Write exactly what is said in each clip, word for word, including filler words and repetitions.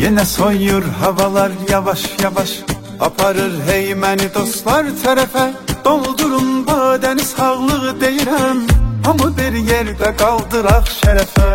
Yine soyur havalar yavaş yavaş, aparır hey məni dostlar tərəfə. Doldurun badəni sağlığı deyirəm, hamı bir yerdə qaldıraq şərəfə.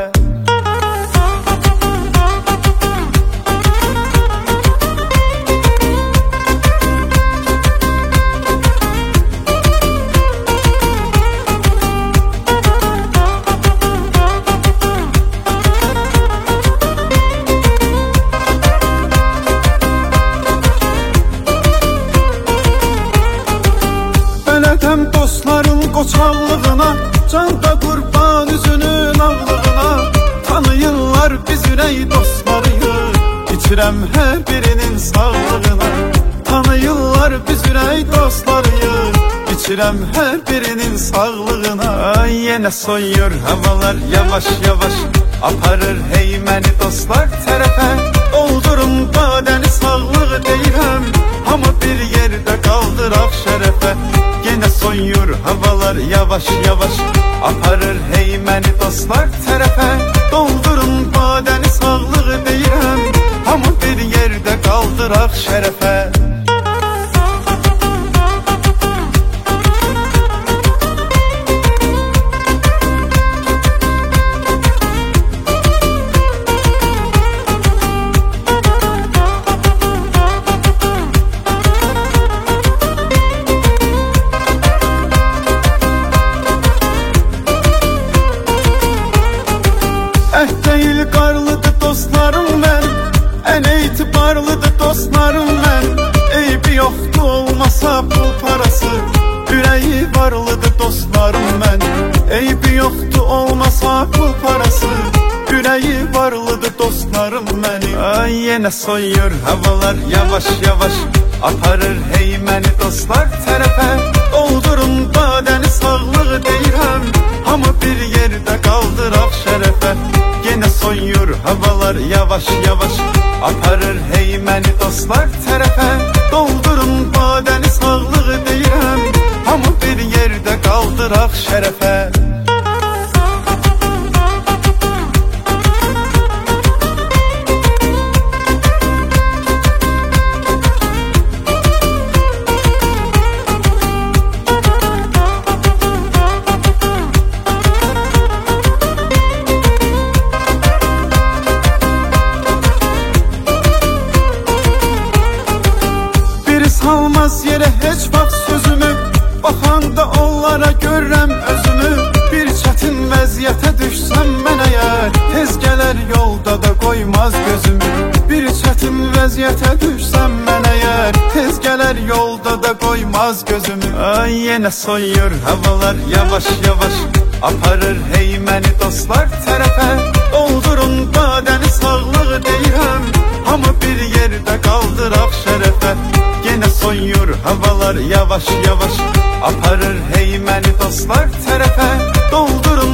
Bələdəm dostların qoçaqlığına, canda qurban üzünün ağlığına. Tanıyırlar biz ürək dostlarıyıq, içirəm hər birinin sağlığına. Tanıyırlar biz ürək dostlarıyıq, içirəm hər birinin sağlığına. Ay, yenə soyur havalar yavaş yavaş, aparır hey məni dostlar tərəfə. Doldurun badəni sağlığı deyirəm, hamı bir yerdə qaldıraq şərəfə. Yine soyur havalar yavaş yavaş, aparır hey məni dostlar tərəfə. Doldurun badəni sağlığı deyirəm, hamı bir yerdə qaldıraq şərəfə. Eh değil qarlıdır dostlarım mən, ən etibarlıdır dostlarım mən. Eybi yoxdur olmasa pul parası, ürəyi varlıdır dostlarım mən. Eybi yoxdur olmasa pul parası, ürəyi varlıdır dostlarım məni. Ay, yenə soyur havalar yavaş yavaş, aparır hey məni dostlar tərəfə. Doldurun badəni sağlığı deyirəm, hamı bir yerdə qaldıraq şərəfə. Yine soyur havalar yavaş yavaş, aparır hey məni dostlar tərəfə. Doldurun badəni sağlığı deyirəm, hamı bir yerdə qaldıraq şərəfə. Salmaz yere heç vaxt sözümü, baxanda onlara görürəm özümü. Bir çətin vəziyyətə düşsəm mən əgər, tez gələr yolda da qoymaz gözümü. Bir çətin vəziyyətə düşsəm mən əgər, tez gələr yolda da qoymaz gözümü. Ay, yenə soyur havalar yavaş yavaş, aparır hey məni dostlar tərəfə. Doldurun badəni sağlığı deyirəm, hamı bir yerdə qaldıraq şərəfə. Yine soyur havalar yavaş yavaş, aparır hey məni dostlar tərəfə. Doldurun